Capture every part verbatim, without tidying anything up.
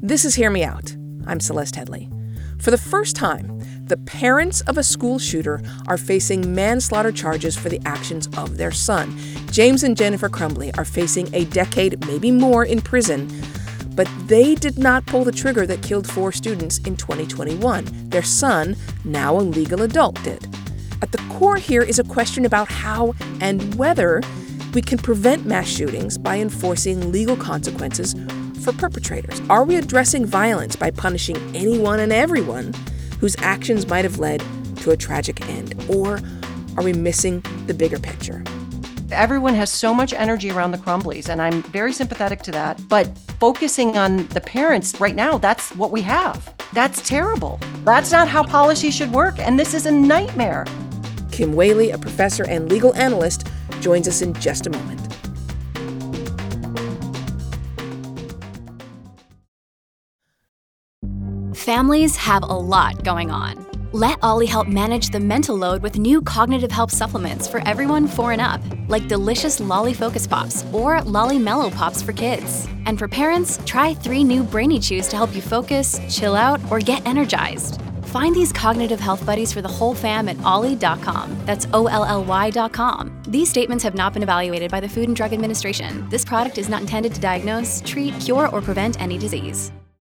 This is Hear Me Out. I'm Celeste Headlee. For the first time, the parents of a school shooter are facing manslaughter charges for the actions of their son. James and Jennifer Crumbley are facing a decade, maybe more, in prison, but they did not pull the trigger that killed four students in twenty twenty-one. Their son, now a legal adult, did. At the core here is a question about how and whether we can prevent mass shootings by enforcing legal consequences for perpetrators. Are we addressing violence by punishing anyone and everyone whose actions might have led to a tragic end? Or are we missing the bigger picture? Everyone has so much energy around the Crumbleys, and I'm very sympathetic to that. But focusing on the parents right now, that's what we have. That's terrible. That's not how policy should work, and this is a nightmare. Kim Wehle, a professor and legal analyst, joins us in just a moment. Families have a lot going on. Let Ollie help manage the mental load with new cognitive help supplements for everyone four and up, like delicious Lolly Focus Pops or Lolly Mellow Pops for kids. And for parents, try three new Brainy Chews to help you focus, chill out, or get energized. Find these cognitive health buddies for the whole fam at ollie dot com. That's O L L Y dot com. These statements have not been evaluated by the Food and Drug Administration. This product is not intended to diagnose, treat, cure, or prevent any disease.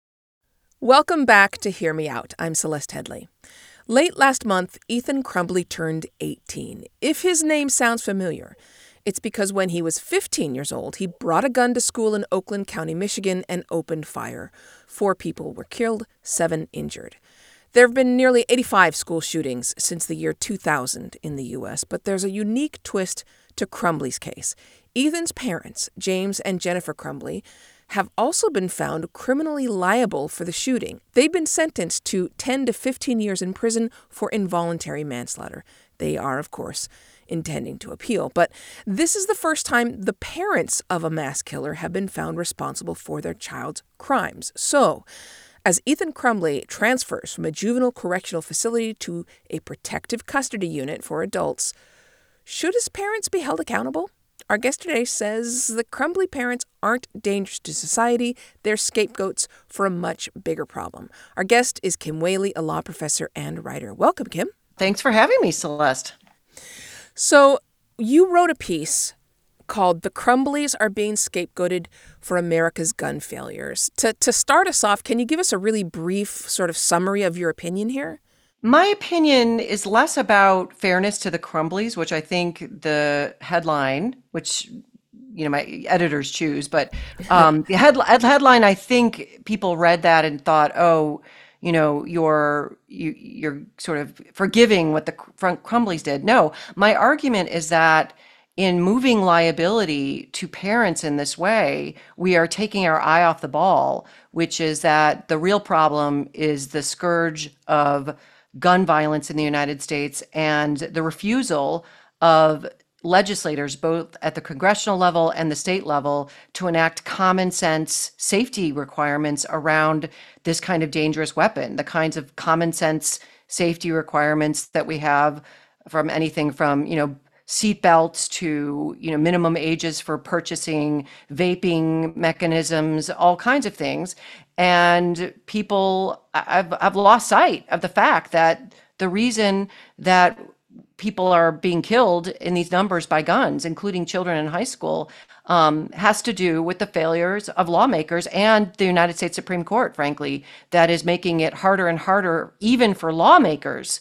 Welcome back to Hear Me Out. I'm Celeste Headlee. Late last month, Ethan Crumbley turned eighteen. If his name sounds familiar, it's because when he was fifteen years old, he brought a gun to school in Oakland County, Michigan, and opened fire. Four people were killed, seven injured. There have been nearly eighty-five school shootings since the year two thousand in the U S, but there's a unique twist to Crumbley's case. Ethan's parents, James and Jennifer Crumbley, have also been found criminally liable for the shooting. They've been sentenced to ten to fifteen years in prison for involuntary manslaughter. They are, of course, intending to appeal. But this is the first time the parents of a mass killer have been found responsible for their child's crimes. So, as Ethan Crumbley transfers from a juvenile correctional facility to a protective custody unit for adults, should his parents be held accountable? Our guest today says the Crumbley parents aren't dangerous to society. They're scapegoats for a much bigger problem. Our guest is Kim Wehle, a law professor and writer. Welcome, Kim. Thanks for having me, Celeste. So you wrote a piece called "The Crumbleys Are Being Scapegoated for America's Gun Failures." To, to start us off, can you give us a really brief sort of summary of your opinion here? My opinion is less about fairness to the Crumbleys, which I think the headline, which you know my editors choose, but um, the head, headline, I think people read that and thought, oh, you know, you're you, you're sort of forgiving what the Crumbleys did. No, my argument is that in moving liability to parents in this way, we are taking our eye off the ball, which is that the real problem is the scourge of gun violence in the United States and the refusal of legislators, both at the congressional level and the state level, to enact common sense safety requirements around this kind of dangerous weapon, the kinds of common sense safety requirements that we have from anything from, you know, seat belts to, you know, minimum ages for purchasing vaping mechanisms, all kinds of things. And people, I've, I've lost sight of the fact that the reason that people are being killed in these numbers by guns, including children in high school, um, has to do with the failures of lawmakers and the United States Supreme Court, frankly, that is making it harder and harder, even for lawmakers,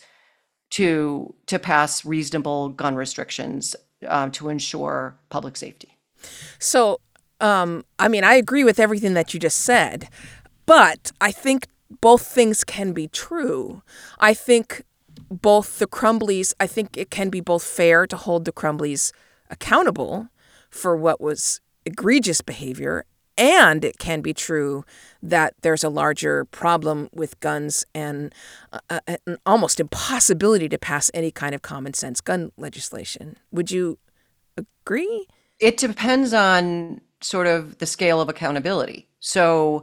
to to pass reasonable gun restrictions um, to ensure public safety. So, um, I mean, I agree with everything that you just said, but I think both things can be true. I think both the Crumbleys, I think it can be both fair to hold the Crumbleys accountable for what was egregious behavior, and it can be true that there's a larger problem with guns and uh, an almost impossibility to pass any kind of common sense gun legislation. Would you agree? It depends on sort of the scale of accountability. So,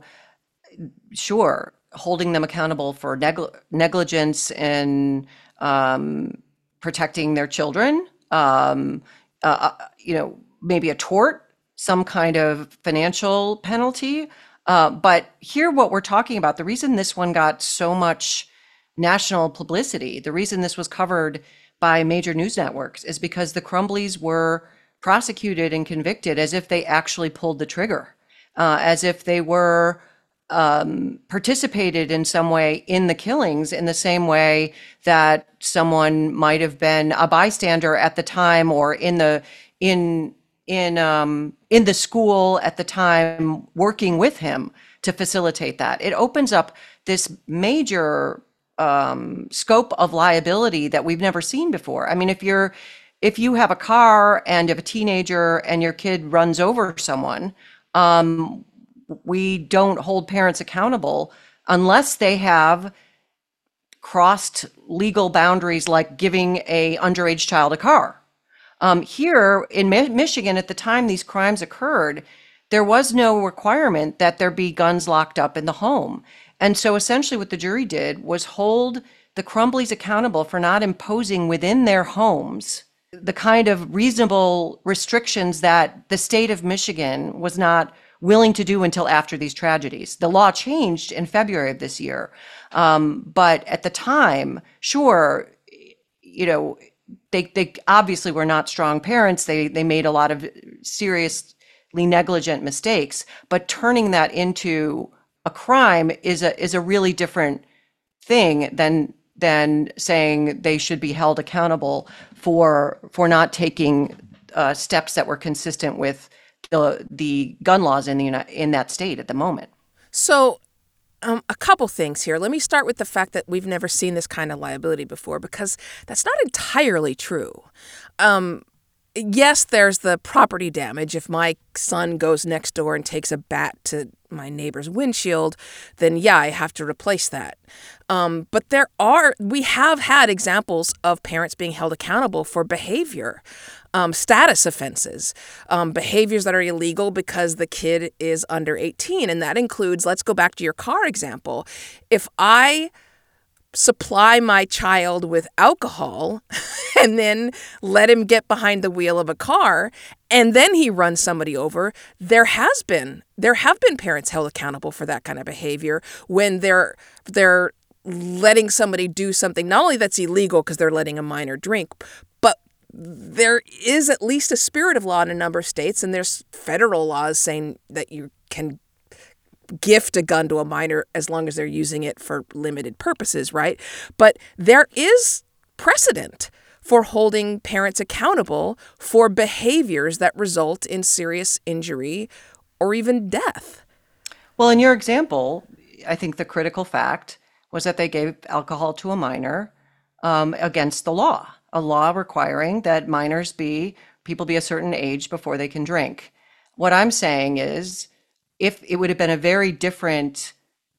sure, holding them accountable for negl- negligence in um, protecting their children, um, uh, you know, maybe a tort, some kind of financial penalty. Uh, but here, what we're talking about, the reason this one got so much national publicity, the reason this was covered by major news networks is because the Crumbleys were prosecuted and convicted as if they actually pulled the trigger, uh, as if they were um, participated in some way in the killings in the same way that someone might have been a bystander at the time or in the in in um, in the school at the time working with him to facilitate that. It opens up this major um, scope of liability that we've never seen before. I mean, if you're if you have a car and you have a teenager and your kid runs over someone, um, we don't hold parents accountable unless they have crossed legal boundaries like giving a underage child a car. Um, here in Mi- Michigan, at the time these crimes occurred, there was no requirement that there be guns locked up in the home. And so essentially what the jury did was hold the Crumbleys accountable for not imposing within their homes the kind of reasonable restrictions that the state of Michigan was not willing to do until after these tragedies. The law changed in February of this year. Um, but at the time, sure, you know, they they obviously were not strong parents. They they made a lot of seriously negligent mistakes, but turning that into a crime is a is a really different thing than than saying they should be held accountable for for not taking uh, steps that were consistent with the the gun laws in the Uni- in that state at the moment. So, um, a couple things here. Let me start with the fact that we've never seen this kind of liability before, because that's not entirely true. Um, yes, there's the property damage. If my son goes next door and takes a bat to my neighbor's windshield, then yeah, I have to replace that. Um, but there are, we have had examples of parents being held accountable for behavior, um, status offenses, um, behaviors that are illegal because the kid is under eighteen. And that includes, let's go back to your car example. If I supply my child with alcohol and then let him get behind the wheel of a car and then he runs somebody over, there has been there have been parents held accountable for that kind of behavior when they're they're letting somebody do something not only that's illegal because they're letting a minor drink, but there is at least a spirit of law in a number of states, and there's federal laws saying that you can gift a gun to a minor as long as they're using it for limited purposes, right? But there is precedent for holding parents accountable for behaviors that result in serious injury or even death. Well, in your example, I think the critical fact was that they gave alcohol to a minor um, against the law, a law requiring that minors be, people be a certain age before they can drink. What I'm saying is, if it would have been a very different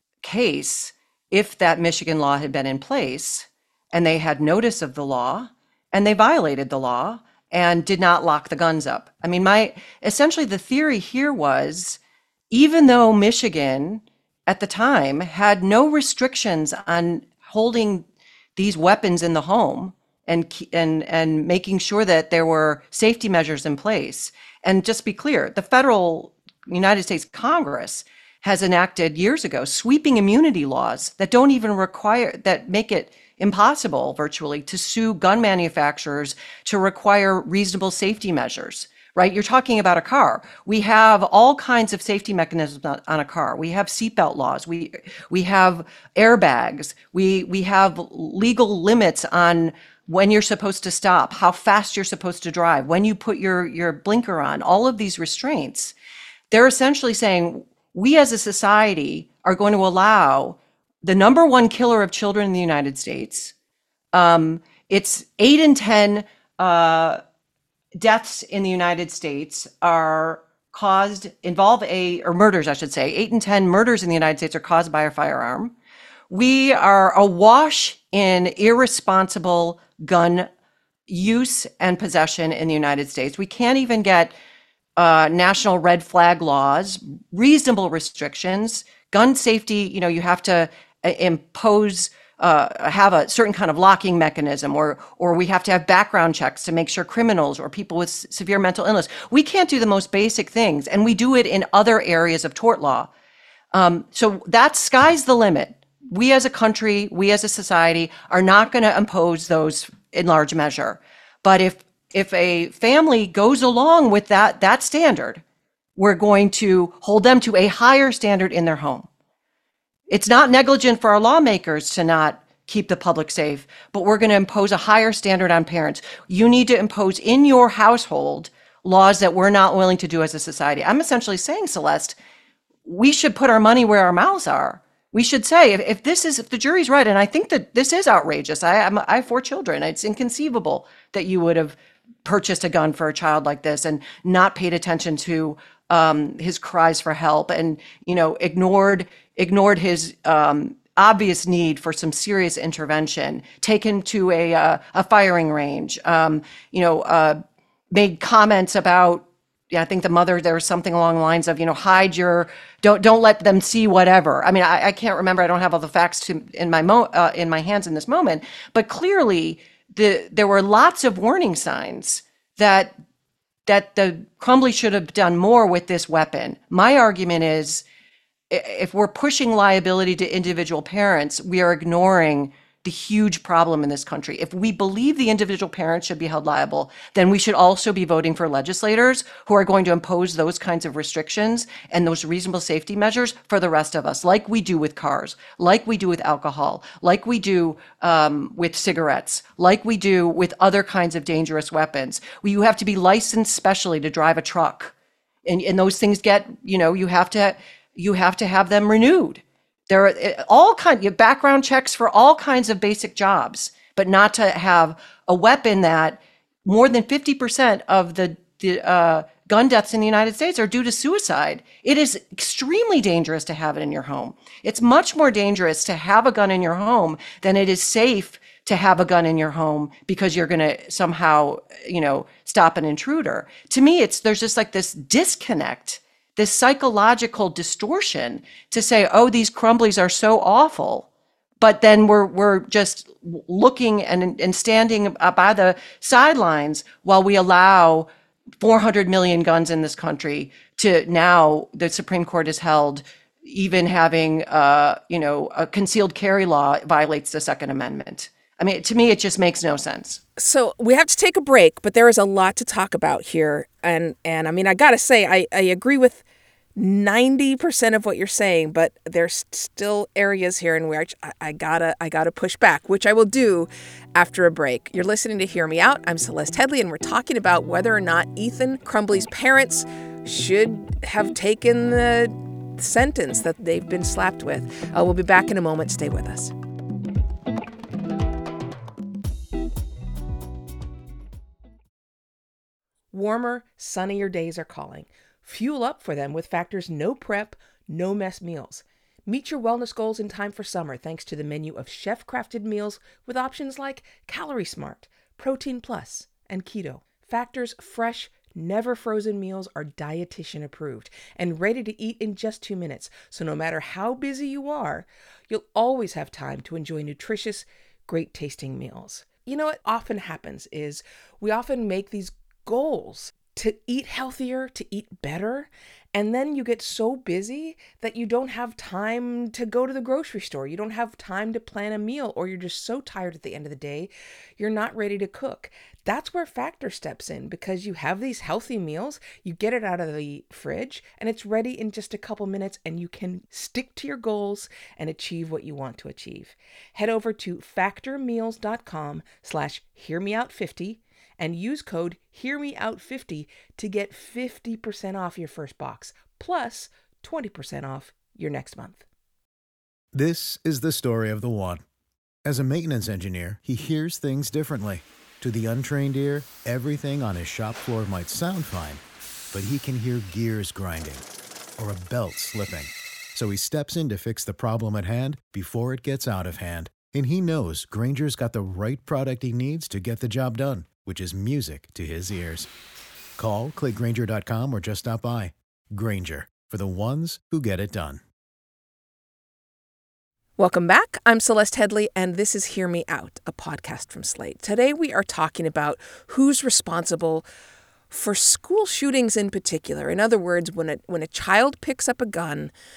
case if that Michigan law had been in place and they had notice of the law and they violated the law and did not lock the guns up. I mean, my essentially the theory here was, even though Michigan at the time had no restrictions on holding these weapons in the home and and and making sure that there were safety measures in place. And just be clear, the federal United States Congress has enacted years ago sweeping immunity laws that don't even require, that make it impossible virtually to sue gun manufacturers to require reasonable safety measures, right? You're talking about a car. We have all kinds of safety mechanisms on, on a car. We have seatbelt laws. We we have airbags. We we have legal limits on when you're supposed to stop, how fast you're supposed to drive, when you put your your blinker on, all of these restraints. They're essentially saying, we as a society are going to allow the number one killer of children in the United States. Um, it's eight in ten uh, deaths in the United States are caused, involve a, or murders, I should say, eight in ten murders in the United States are caused by a firearm. We are awash in irresponsible gun use and possession in the United States. We can't even get Uh, national red flag laws, reasonable restrictions, gun safety. You know, you have to uh, impose, uh, have a certain kind of locking mechanism, or or we have to have background checks to make sure criminals or people with s- severe mental illness. We can't do the most basic things, and we do it in other areas of tort law. Um, so that sky's the limit. We as a country, we as a society are not going to impose those in large measure. But if if a family goes along with that that standard, we're going to hold them to a higher standard in their home. It's not negligent for our lawmakers to not keep the public safe, but we're going to impose a higher standard on parents. You need to impose in your household laws that we're not willing to do as a society. I'm essentially saying, Celeste, we should put our money where our mouths are. We should say, if, if this is, if the jury's right, and I think that this is outrageous. I, I'm, I have four children. It's inconceivable that you would have purchased a gun for a child like this and not paid attention to um, his cries for help, and you know ignored ignored his um, obvious need for some serious intervention. Taken to a uh, a firing range. Um, you know, uh, made comments about. Yeah, I think the mother, there was something along the lines of, you know, hide your, don't don't let them see whatever. I mean, I, I can't remember. I don't have all the facts to, in my mo, uh, in my hands in this moment. But clearly, the there were lots of warning signs that that the Crumbley should have done more with this weapon. My argument is, if we're pushing liability to individual parents, we are ignoring the huge problem in this country. If we believe the individual parents should be held liable, then we should also be voting for legislators who are going to impose those kinds of restrictions and those reasonable safety measures for the rest of us, like we do with cars, like we do with alcohol, like we do um, with cigarettes, like we do with other kinds of dangerous weapons. Well, you have to be licensed specially to drive a truck. And, and those things get, you know, you have to, you have to have them renewed. There are all kinds of background checks for all kinds of basic jobs, but not to have a weapon that more than fifty percent of the, the uh, gun deaths in the United States are due to suicide. It is extremely dangerous to have it in your home. It's much more dangerous to have a gun in your home than it is safe to have a gun in your home because you're going to somehow, you know, stop an intruder. To me, it's there's just like this disconnect, this psychological distortion to say, oh, these Crumbleys are so awful, but then we're we're just looking and and standing by the sidelines while we allow four hundred million guns in this country to now the Supreme Court has held even having uh, you know a concealed carry law violates the Second Amendment. I mean, to me, it just makes no sense. So we have to take a break, but there is a lot to talk about here. And, and I mean, I got to say, I, I agree with ninety percent of what you're saying, but there's still areas here in which I, I gotta I gotta push back, which I will do after a break. You're listening to Hear Me Out. I'm Celeste Headlee, and we're talking about whether or not Ethan Crumbley's parents should have taken the sentence that they've been slapped with. Uh, we'll be back in a moment. Stay with us. Warmer, sunnier days are calling. Fuel up for them with Factor's no prep, no mess meals. Meet your wellness goals in time for summer thanks to the menu of chef-crafted meals with options like Calorie Smart, Protein Plus, and Keto. Factor's fresh, never frozen meals are dietitian approved and ready to eat in just two minutes. So no matter how busy you are, you'll always have time to enjoy nutritious, great tasting meals. You know what often happens is we often make these goals to eat healthier, to eat better, and then you get so busy that you don't have time to go to the grocery store. You don't have time to plan a meal, or you're just so tired at the end of the day, you're not ready to cook. That's where Factor steps in, because you have these healthy meals, you get it out of the fridge, and it's ready in just a couple minutes, and you can stick to your goals and achieve what you want to achieve. Head over to factormeals.com slash hearmeout50 and use code hear me out fifty to get fifty percent off your first box, plus twenty percent off your next month. This is the story of the one. As a maintenance engineer, he hears things differently. To the untrained ear, everything on his shop floor might sound fine, but he can hear gears grinding or a belt slipping. So he steps in to fix the problem at hand before it gets out of hand. And he knows Grainger's got the right product he needs to get the job done, which is music to his ears. Call, click Grainger dot com, or just stop by. Grainger, for the ones who get it done. Welcome back. I'm Celeste Headlee, and this is Hear Me Out, a podcast from Slate. Today we are talking about who's responsible for school shootings in particular. In other words, when a, when a child picks up a gun,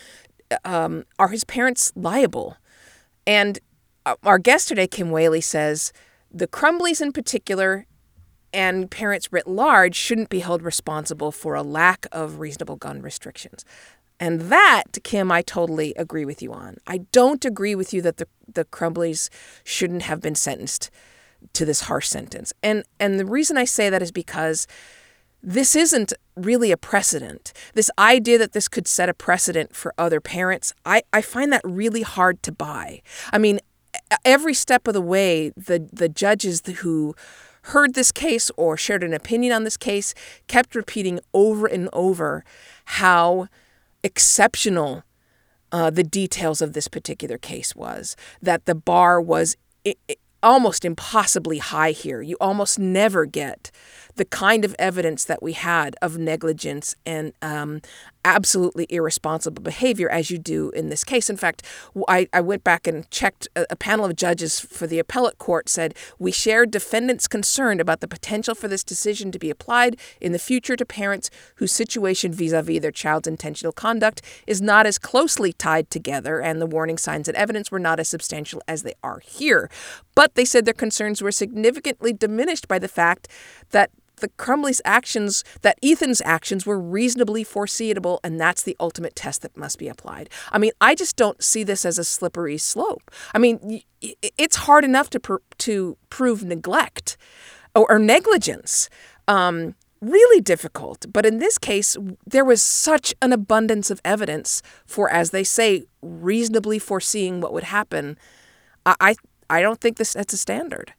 um, are his parents liable? And our guest today, Kim Whaley, says the Crumbleys in particular and parents writ large shouldn't be held responsible for a lack of reasonable gun restrictions. And that, Kim, I totally agree with you on. I don't agree with you that the, the Crumbleys shouldn't have been sentenced to this harsh sentence. And and the reason I say that is because this isn't really a precedent. This idea that this could set a precedent for other parents, I, I find that really hard to buy. I mean, every step of the way, the, the judges who heard this case or shared an opinion on this case kept repeating over and over how exceptional uh, the details of this particular case was, that the bar was I- I- almost impossibly high here. You almost never get the kind of evidence that we had of negligence and um, absolutely irresponsible behavior as you do in this case. In fact, I, I went back and checked. A, a panel of judges for the appellate court said, we share defendants' concern about the potential for this decision to be applied in the future to parents whose situation vis-a-vis their child's intentional conduct is not as closely tied together and the warning signs and evidence were not as substantial as they are here. But they said their concerns were significantly diminished by the fact that the Crumbleys' actions, that Ethan's actions were reasonably foreseeable, and that's the ultimate test that must be applied. I mean, I just don't see this as a slippery slope. I mean, it's hard enough to pr- to prove neglect or, or negligence. Um, really difficult. But in this case, there was such an abundance of evidence for, as they say, reasonably foreseeing what would happen. I I, I don't think this that's a standard.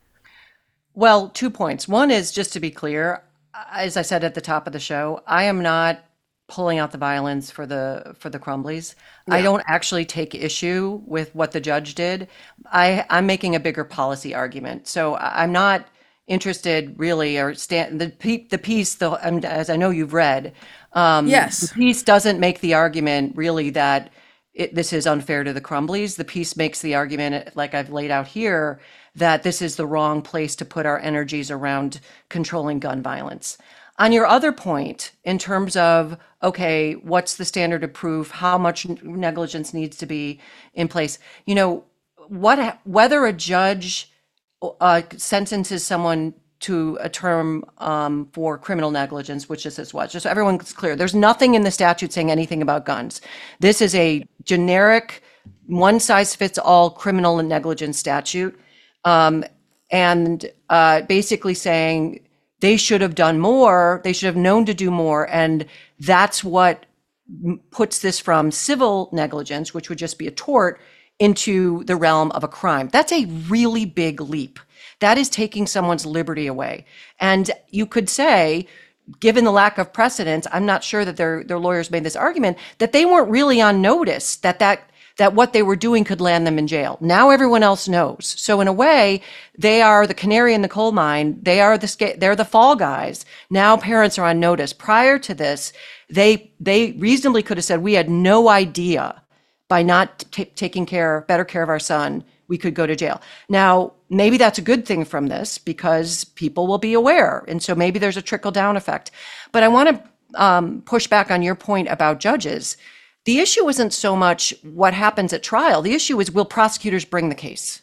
Well, two points. One is, just to be clear, as I said at the top of the show, I am not pulling out the violence for the for the Crumbleys. Yeah. I don't actually take issue with what the judge did. I, I'm making a bigger policy argument. So I'm not interested really, or stand the the piece, the, as I know you've read, um, yes, the piece doesn't make the argument really that it, this is unfair to the Crumbleys. The piece makes the argument, like I've laid out here, that this is the wrong place to put our energies around controlling gun violence. On your other point, in terms of, okay, what's the standard of proof? How much negligence needs to be in place? You know, what whether a judge uh, sentences someone to a term um, for criminal negligence, which this is what, just so everyone's clear, there's nothing in the statute saying anything about guns. This is a generic, one-size-fits-all criminal and negligence statute. Um, and uh, basically saying they should have done more, they should have known to do more, and that's what m- puts this from civil negligence, which would just be a tort, into the realm of a crime. That's a really big leap. That is taking someone's liberty away. And you could say, given the lack of precedent, I'm not sure that their their lawyers made this argument, that they weren't really on notice that that that what they were doing could land them in jail. Now everyone else knows. So in a way, they are the canary in the coal mine. They are the they're the fall guys. Now parents are on notice. Prior to this, they they reasonably could have said, we had no idea by not t- taking care, better care of our son, we could go to jail. Now, maybe that's a good thing from this because people will be aware. And so maybe there's a trickle down effect. But I want to um, push back on your point about judges. The issue isn't so much what happens at trial. The issue is, will prosecutors bring the case,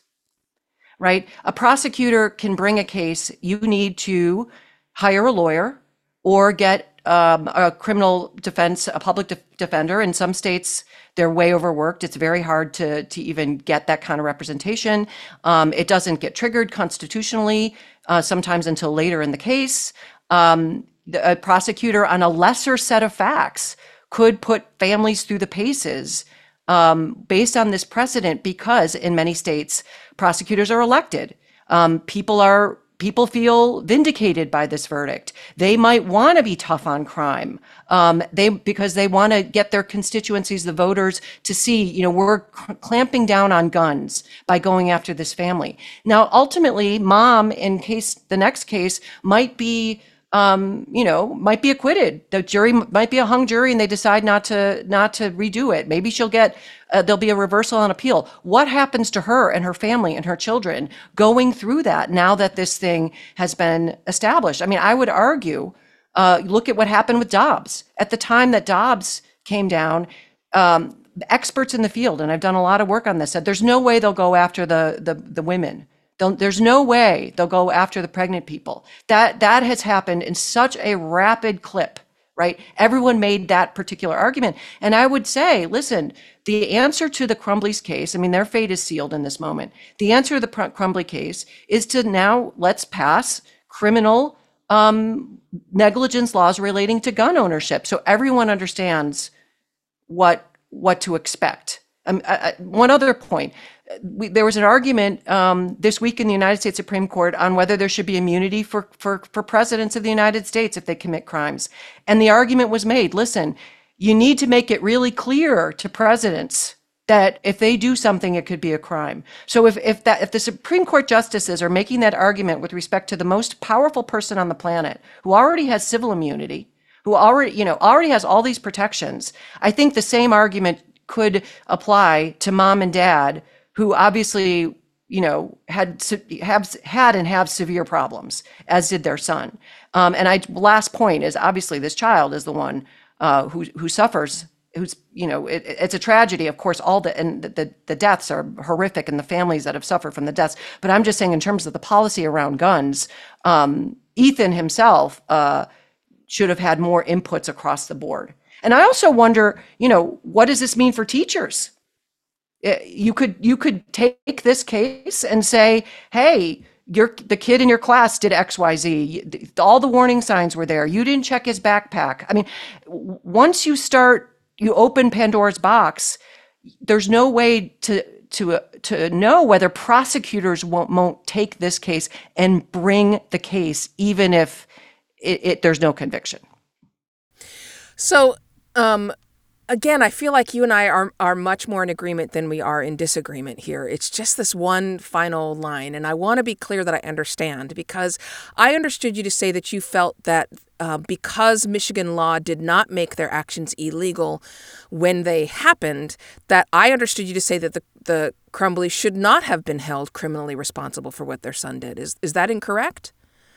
right? A prosecutor can bring a case. You need to hire a lawyer or get um, a criminal defense, a public de- defender. In some states, they're way overworked. It's very hard to, to even get that kind of representation. Um, it doesn't get triggered constitutionally, uh, sometimes until later in the case. Um, the, a prosecutor on a lesser set of facts could put families through the paces um, based on this precedent, because in many states, prosecutors are elected. Um, people are people feel vindicated by this verdict. They might want to be tough on crime, um, they because they want to get their constituencies, the voters, to see, you know, we're c- clamping down on guns by going after this family. Now, ultimately, mom, in case the next case, might be um, you know, might be acquitted. The jury might be a hung jury and they decide not to not to redo it. Maybe she'll get, uh, there'll be a reversal on appeal. What happens to her and her family and her children going through that now that this thing has been established? I mean, I would argue, uh, look at what happened with Dobbs. At the time that Dobbs came down, um, experts in the field, and I've done a lot of work on this, said there's no way they'll go after the the, the women. They'll, there's no way they'll go after the pregnant people. That that has happened in such a rapid clip, right? Everyone made that particular argument. And I would say, listen, the answer to the Crumbley's case, I mean, their fate is sealed in this moment. The answer to the Crumbley case is to now let's pass criminal um, negligence laws relating to gun ownership, so everyone understands what what to expect. Um, I, I, one other point. We, there was an argument um, this week in the United States Supreme Court on whether there should be immunity for, for, for presidents of the United States if they commit crimes. And the argument was made, listen, you need to make it really clear to presidents that if they do something, it could be a crime. So if, if, that, if the Supreme Court justices are making that argument with respect to the most powerful person on the planet, who already has civil immunity, who already, you know, already has all these protections, I think the same argument could apply to mom and dad who obviously, you know, had have had and have severe problems, as did their son. Um, and I last point is obviously this child is the one uh, who who suffers. Who's, you know, it, it's a tragedy, of course. All the and the the deaths are horrific, and the families that have suffered from the deaths. But I'm just saying, in terms of the policy around guns, um, Ethan himself uh, should have had more inputs across the board. And I also wonder, you know, what does this mean for teachers? You could you could take this case and say, hey, your the kid in your class did X Y Z. All the warning signs were there. You didn't check his backpack. I mean, once you start, you open Pandora's box, there's no way to to uh, to know whether prosecutors won't, won't take this case and bring the case, even if it, it there's no conviction. So, um, again, I feel like you and I are are much more in agreement than we are in disagreement here. It's just this one final line, and I want to be clear that I understand, because I understood you to say that you felt that uh, because Michigan law did not make their actions illegal when they happened, that I understood you to say that the, the Crumbleys should not have been held criminally responsible for what their son did. Is is that incorrect?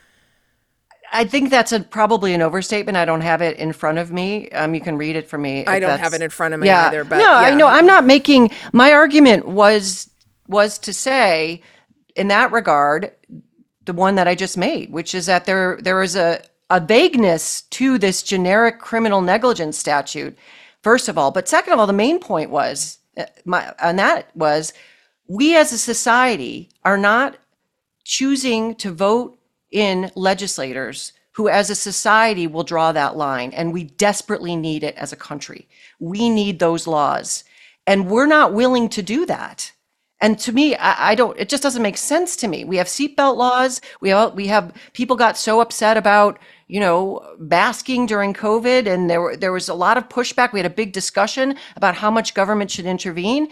I think that's a, probably an overstatement. I don't have it in front of me. Um, you can read it for me. I don't have it in front of me yeah. either. But no, yeah. I know I'm not making. My argument was was to say, in that regard, the one that I just made, which is that there there is a a vagueness to this generic criminal negligence statute. First of all, but second of all, the main point was my and that was we as a society are not choosing to vote in legislators who as a society will draw that line, and we desperately need it as a country. We need those laws, and we're not willing to do that. And to me, I, I don't, it just doesn't make sense to me. We have seatbelt laws. We have, we have people got so upset about, you know, basking during COVID, and there were, there was a lot of pushback. We had a big discussion about how much government should intervene.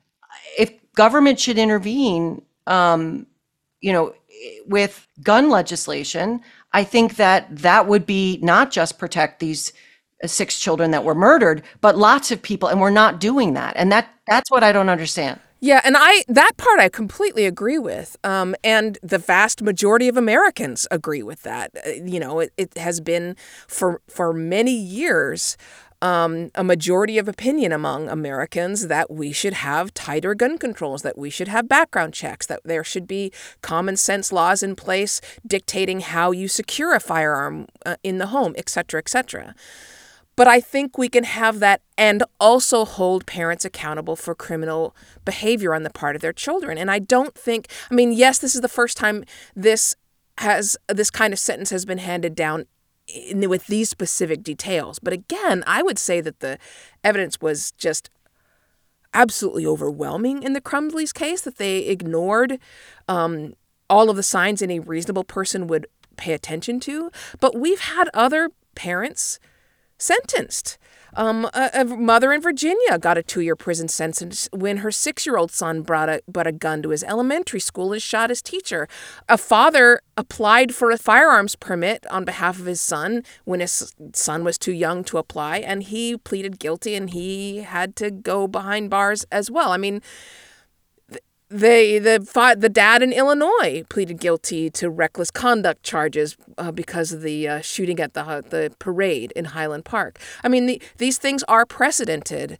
If government should intervene, um, you know, with gun legislation, I think that that would be not just protect these six children that were murdered, but lots of people, and we're not doing that. And that that's what I don't understand. Yeah, and I that part I completely agree with. Um, and the vast majority of Americans agree with that. Uh, you know, it, it has been for for many years Um, a majority of opinion among Americans that we should have tighter gun controls, that we should have background checks, that there should be common sense laws in place dictating how you secure a firearm uh, in the home, et cetera, et cetera. But I think we can have that and also hold parents accountable for criminal behavior on the part of their children. And I don't think, I mean, yes, this is the first time this has this kind of sentence has been handed down In, with these specific details. But again, I would say that the evidence was just absolutely overwhelming in the Crumbleys case, that they ignored um, all of the signs any reasonable person would pay attention to. But we've had other parents sentenced. Um, a, a mother in Virginia got a two-year prison sentence when her six-year-old son brought a, brought a gun to his elementary school and shot his teacher. A father applied for a firearms permit on behalf of his son when his son was too young to apply, and he pleaded guilty, and he had to go behind bars as well. I mean, They, the the dad in Illinois pleaded guilty to reckless conduct charges uh, because of the uh, shooting at the the parade in Highland Park. I mean, the, these things are precedented,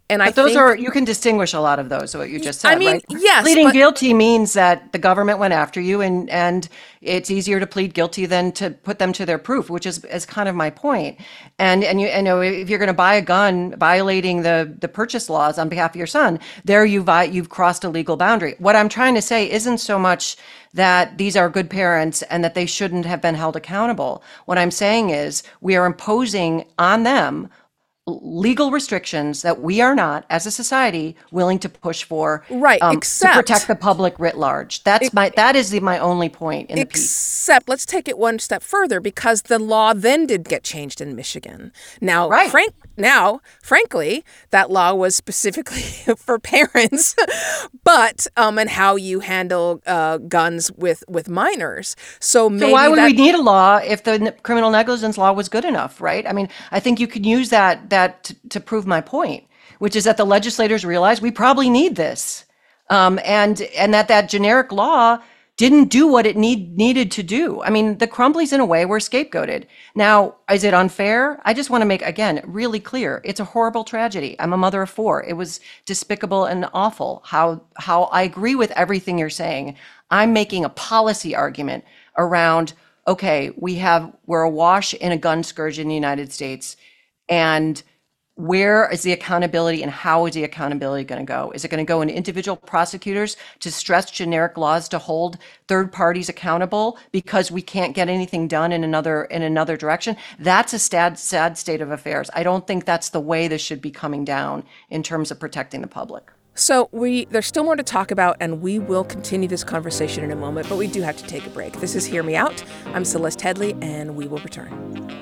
And I But those think, are, you can distinguish a lot of those, what you just said, I mean, right? yes, Pleading but- guilty means that the government went after you, and, and it's easier to plead guilty than to put them to their proof, which is, is kind of my point. And, and you, you know, if you're going to buy a gun violating the, the purchase laws on behalf of your son, there you vi- you've crossed a legal boundary. What I'm trying to say isn't so much that these are good parents and that they shouldn't have been held accountable. What I'm saying is we are imposing on them legal restrictions that we are not, as a society, willing to push for, Right, um, except- to protect the public writ large. That's my that is the, my only point in the piece. Except, let's take it one step further, because the law then did get changed in Michigan. Now, Right. frank, now, frankly, that law was specifically for parents, but um, and how you handle uh, guns with with minors. So maybe So why would that, we need a law if the n- criminal negligence law was good enough, right? I mean, I think you could use that that t- to prove my point, which is that the legislators realized we probably need this, um, and and that that generic law didn't do what it need needed to do. I mean, the Crumbleys in a way were scapegoated. Now, is it unfair? I just want to make, again, really clear. It's a horrible tragedy. I'm a mother of four. It was despicable and awful. How how I agree with everything you're saying. I'm making a policy argument around, okay, we have we're awash in a gun scourge in the United States, and where is the accountability and how is the accountability going to go? Is it going to go in individual prosecutors to stress generic laws to hold third parties accountable because we can't get anything done in another in another direction? That's a sad, sad state of affairs. I don't think that's the way this should be coming down in terms of protecting the public. So we there's still more to talk about, and we will continue this conversation in a moment, but we do have to take a break. This is Hear Me Out. I'm Celeste Headley, and we will return.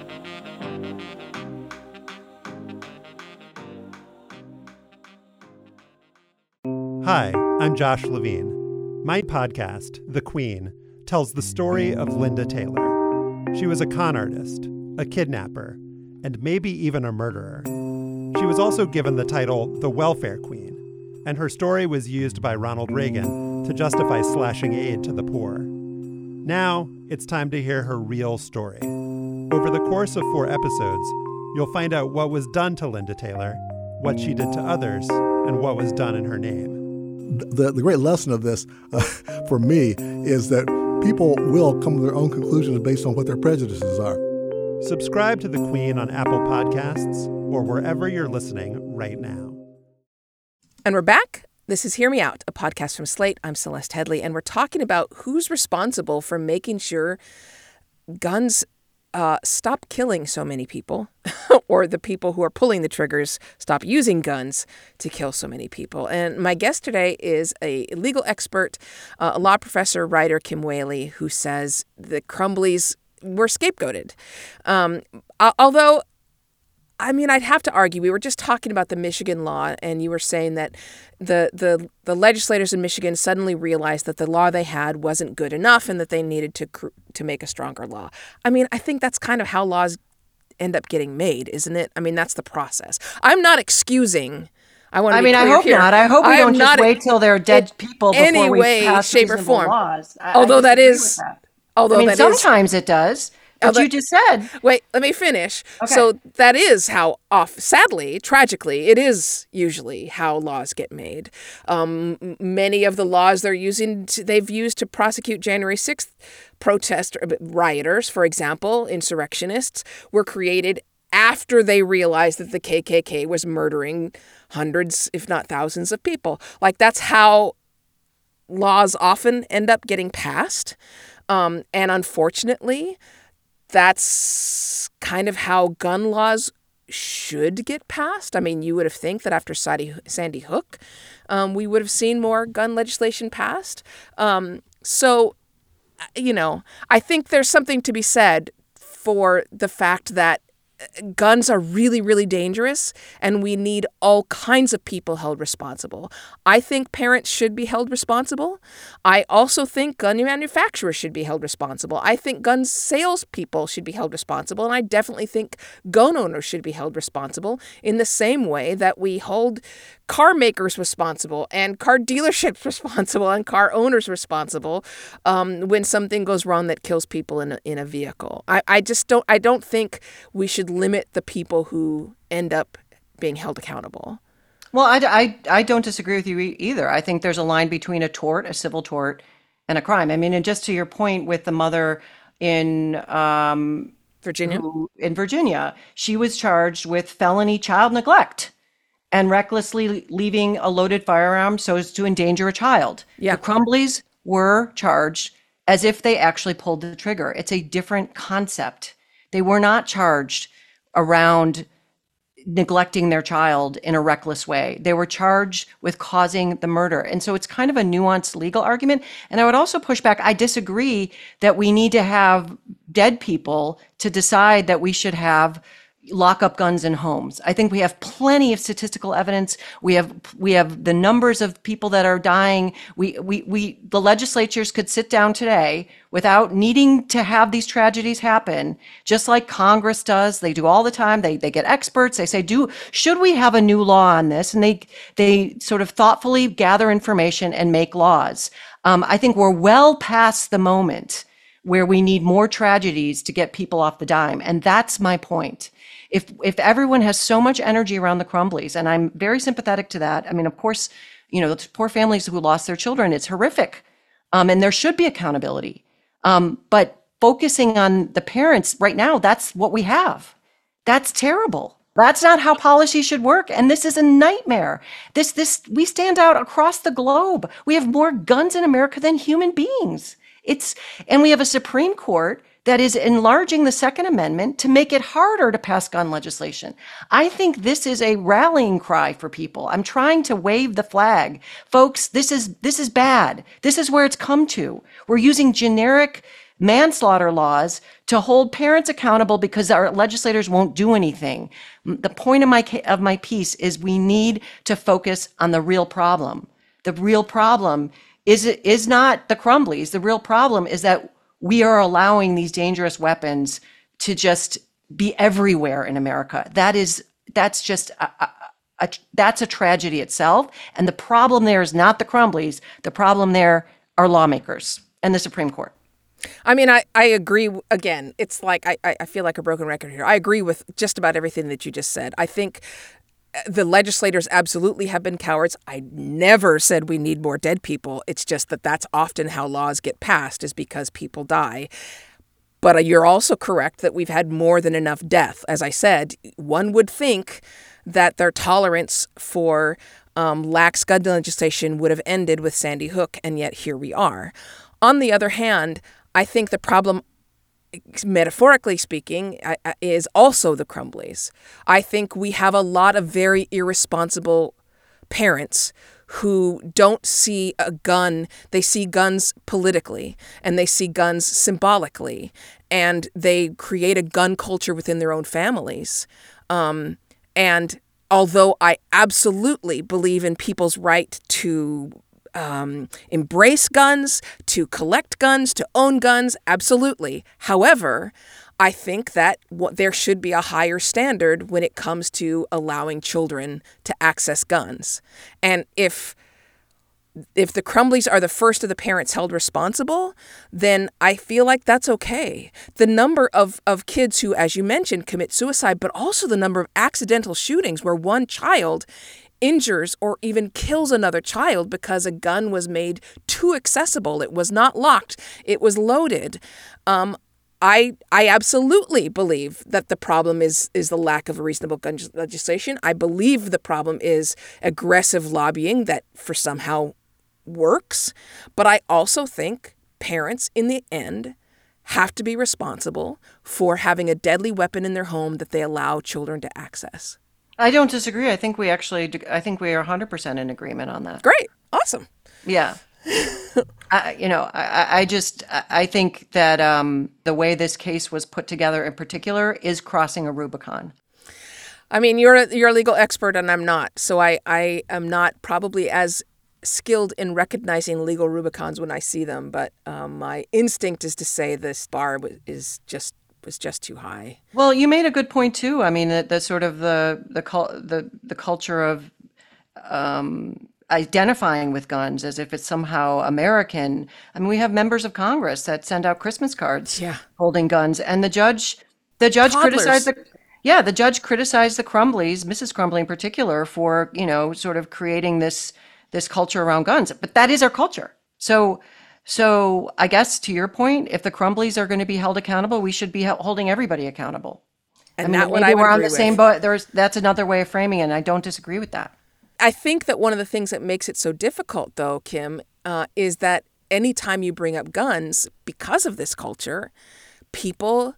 Hi, I'm Josh Levine. My podcast, The Queen, tells the story of Linda Taylor. She was a con artist, a kidnapper, and maybe even a murderer. She was also given the title the Welfare Queen, and her story was used by Ronald Reagan to justify slashing aid to the poor. Now, it's time to hear her real story. Over the course of four episodes, you'll find out what was done to Linda Taylor, what she did to others, and what was done in her name. The, the great lesson of this, uh, for me, is that people will come to their own conclusions based on what their prejudices are. Subscribe to The Queen on Apple Podcasts or wherever you're listening right now. And we're back. This is Hear Me Out, a podcast from Slate. I'm Celeste Headley, and we're talking about who's responsible for making sure guns uh, stop killing so many people, or the people who are pulling the triggers stop using guns to kill so many people. And my guest today is a legal expert, uh, a law professor, writer, Kim Whaley, who says the Crumbleys were scapegoated. Um, although, I mean, I'd have to argue. We were just talking about the Michigan law, and you were saying that the the the legislators in Michigan suddenly realized that the law they had wasn't good enough, and that they needed to cr- to make a stronger law. I mean, I think that's kind of how laws end up getting made, isn't it? I mean, that's the process. I'm not excusing. I want. To I be mean, I clear hope here. not. I hope we I am don't just not wait till they're dead in people before any we way, pass shape, or reasonable form. laws. I- I Although that disagree is, with that. although I mean, that is. sometimes it does. But Although- you just said. Wait, let me finish. Okay. So that is how off, sadly, tragically, it is usually how laws get made. Um, m- many of the laws they're using, to, they've used to prosecute January sixth protest rioters, for example, insurrectionists, were created after they realized that the K K K was murdering hundreds, if not thousands of people. Like, that's how laws often end up getting passed. Um, and unfortunately, that's kind of how gun laws should get passed. I mean, you would have think that after Sandy, Sandy Hook, um, we would have seen more gun legislation passed. Um, so, you know, I think there's something to be said for the fact that guns are really, really dangerous, and we need all kinds of people held responsible. I think parents should be held responsible. I also think gun manufacturers should be held responsible. I think gun salespeople should be held responsible, and I definitely think gun owners should be held responsible in the same way that we hold car makers responsible and car dealerships responsible and car owners responsible um, when something goes wrong that kills people in a, in a vehicle. I, I just don't, I don't think we should limit the people who end up being held accountable. Well, I, I, I don't disagree with you e- either. I think there's a line between a tort, a civil tort, and a crime. I mean, and just to your point with the mother in um, Virginia? who in Virginia, she was charged with felony child neglect and recklessly leaving a loaded firearm so as to endanger a child. Yeah. The Crumbleys were charged as if they actually pulled the trigger. It's a different concept. They were not charged around neglecting their child in a reckless way. They were charged with causing the murder. And so it's kind of a nuanced legal argument. And I would also push back. I disagree that we need to have dead people to decide that we should have lock up guns in homes. I think we have plenty of statistical evidence. We have we have the numbers of people that are dying. We we we the legislatures could sit down today without needing to have these tragedies happen, just like Congress does. They do all the time. They they get experts. They say, "Do should we have a new law on this?" And they they sort of thoughtfully gather information and make laws. Um, I think we're well past the moment where we need more tragedies to get people off the dime, and that's my point. If if everyone has so much energy around the Crumbleys, and I'm very sympathetic to that. I mean, of course, you know, the poor families who lost their children, it's horrific. Um, and there should be accountability. Um, but focusing on the parents right now, that's what we have. That's terrible. That's not how policy should work. And this is a nightmare. This, this, we stand out across the globe. We have more guns in America than human beings. It's, and we have a Supreme Court that is enlarging the Second Amendment to make it harder to pass gun legislation. I think this is a rallying cry for people. I'm trying to wave the flag. Folks, this is this is bad. This is where it's come to. We're using generic manslaughter laws to hold parents accountable because our legislators won't do anything. The point of my of my piece is we need to focus on the real problem. The real problem is is not the Crumbleys. The real problem is that we are allowing these dangerous weapons to just be everywhere in America. That is, that's just, a, a, a, that's a tragedy itself. And the problem there is not the Crumbleys. The problem there are lawmakers and the Supreme Court. I mean, I, I agree. Again, it's like I, I feel like a broken record here. I agree with just about everything that you just said. I think the legislators absolutely have been cowards. I never said we need more dead people. It's just that that's often how laws get passed, is because people die. But you're also correct that we've had more than enough death. As I said, one would think that their tolerance for um, lax gun legislation would have ended with Sandy Hook, and yet here we are. On the other hand, I think the problem, metaphorically speaking, is also the Crumbleys. I think we have a lot of very irresponsible parents who don't see a gun. They see guns politically, and they see guns symbolically, and they create a gun culture within their own families. Um, and although I absolutely believe in people's right to Um, embrace guns, to collect guns, to own guns, absolutely. However, I think that what, there should be a higher standard when it comes to allowing children to access guns. And if if the Crumbleys are the first of the parents held responsible, then I feel like that's okay. The number of, of kids who, as you mentioned, commit suicide, but also the number of accidental shootings where one child injures or even kills another child because a gun was made too accessible. It was not locked. It was loaded. Um, I I absolutely believe that the problem is is the lack of a reasonable gun legislation. I believe the problem is aggressive lobbying that for somehow works. But I also think parents in the end have to be responsible for having a deadly weapon in their home that they allow children to access. I don't disagree. I think we actually, I think we are one hundred percent in agreement on that. Great. Awesome. Yeah. I, you know, I, I just, I think that um, the way this case was put together in particular is crossing a Rubicon. I mean, you're a, you're a legal expert and I'm not. So I, I am not probably as skilled in recognizing legal Rubicons when I see them. But um, my instinct is to say this bar is just was just too high. Well, you made a good point too. I mean, the, the sort of the the the the culture of um, identifying with guns as if it's somehow American. I mean, we have members of Congress that send out Christmas cards yeah. holding guns, and the judge the judge Toddlers. criticized the Yeah, the judge criticized the Crumbleys, Missus Crumbly in particular, for, you know, sort of creating this this culture around guns. But that is our culture. So so I guess to your point, if the Crumbleys are going to be held accountable, we should be hel- holding everybody accountable. And I mean, not what maybe I would we're on agree the same with. boat. There's that's another way of framing it, and I don't disagree with that. I think that one of the things that makes it so difficult, though, Kim, uh, is that anytime you bring up guns, because of this culture, people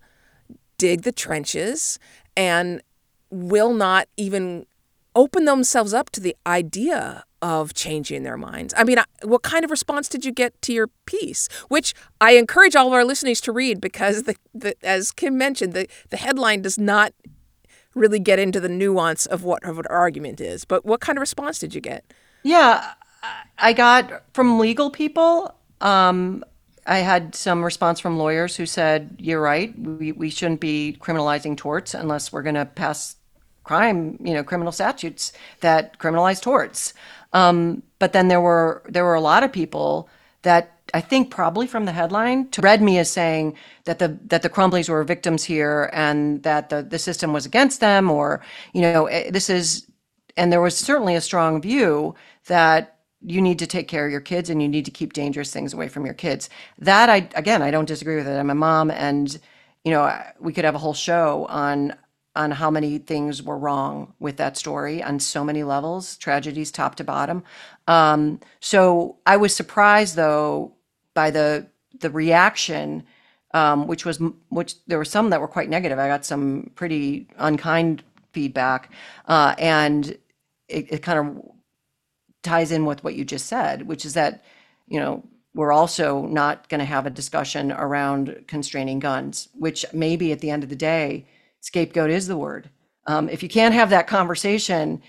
dig the trenches and will not even open themselves up to the idea of changing their minds. I mean, I- what kind of response did you get to your piece? Which I encourage all of our listeners to read because, the, the, as Kim mentioned, the, the headline does not really get into the nuance of what, of what our argument is. But what kind of response did you get? Yeah, I got from legal people. Um, I had some response from lawyers who said, "You're right. We we shouldn't be criminalizing torts unless we're going to pass crime, you know, criminal statutes that criminalize torts." Um, but then there were there were a lot of people that I think probably from the headline to read me as saying that the that the Crumbleys were victims here and that the the system was against them, or you know, eh, this is. And there was certainly a strong view that you need to take care of your kids and you need to keep dangerous things away from your kids. That I, again, I don't disagree with it. I'm a mom, and, you know, we could have a whole show on, on how many things were wrong with that story on so many levels, tragedies top to bottom. Um, so I was surprised though by the, the reaction, um, which was, which there were some that were quite negative. I got some pretty unkind feedback. Uh, and it, it kind of ties in with what you just said, which is that, you know, we're also not going to have a discussion around constraining guns, which maybe at the end of the day, scapegoat is the word. Um, if you can't have that conversation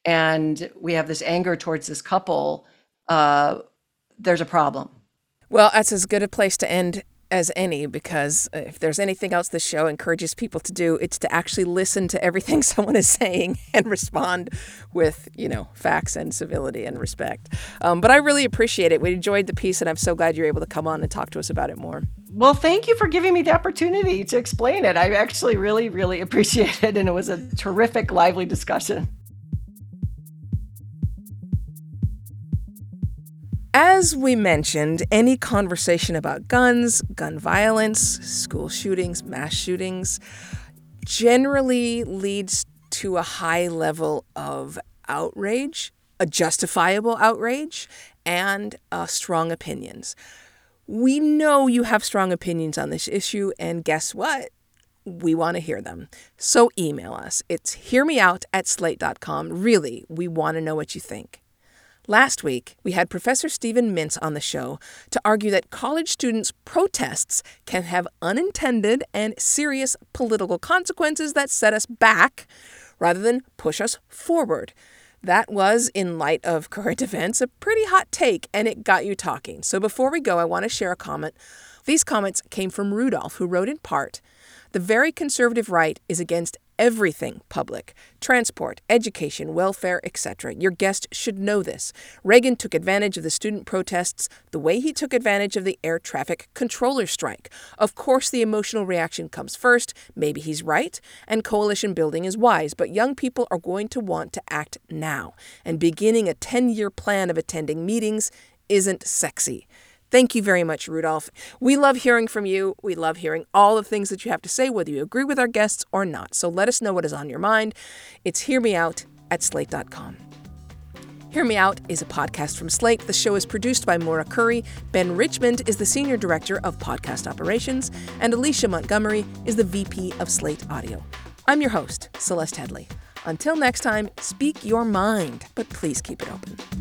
and we have this anger towards this couple, uh, there's a problem. Well, that's as good a place to end as any, because if there's anything else this show encourages people to do, it's to actually listen to everything someone is saying and respond with, you know, facts and civility and respect. Um, but I really appreciate it. We enjoyed the piece, and I'm so glad you're able to come on and talk to us about it more. Well, thank you for giving me the opportunity to explain it. I actually really, really appreciate it, and it was a terrific, lively discussion. As we mentioned, any conversation about guns, gun violence, school shootings, mass shootings, generally leads to a high level of outrage, a justifiable outrage, and uh, strong opinions. We know you have strong opinions on this issue, and guess what? We want to hear them. So email us. It's hearmeout at slate dot com. Really, we want to know what you think. Last week, we had Professor Stephen Mintz on the show to argue that college students' protests can have unintended and serious political consequences that set us back rather than push us forward. That was, in light of current events, a pretty hot take, and it got you talking. So before we go, I want to share a comment. These comments came from Rudolph, who wrote in part, "The very conservative right is against everything public, transport, education, welfare, et cetera. Your guest should know this. Reagan took advantage of the student protests the way he took advantage of the air traffic controller strike. Of course, the emotional reaction comes first. Maybe he's right, and coalition building is wise, but young people are going to want to act now, and beginning a ten-year plan of attending meetings isn't sexy." Thank you very much, Rudolph. We love hearing from you. We love hearing all the things that you have to say, whether you agree with our guests or not. So let us know what is on your mind. It's Hear Me Out at slate dot com. Hear Me Out is a podcast from Slate. The show is produced by Maura Curry. Ben Richmond is the Senior Director of Podcast Operations, and Alicia Montgomery is the V P of Slate Audio. I'm your host, Celeste Headlee. Until next time, speak your mind, but please keep it open.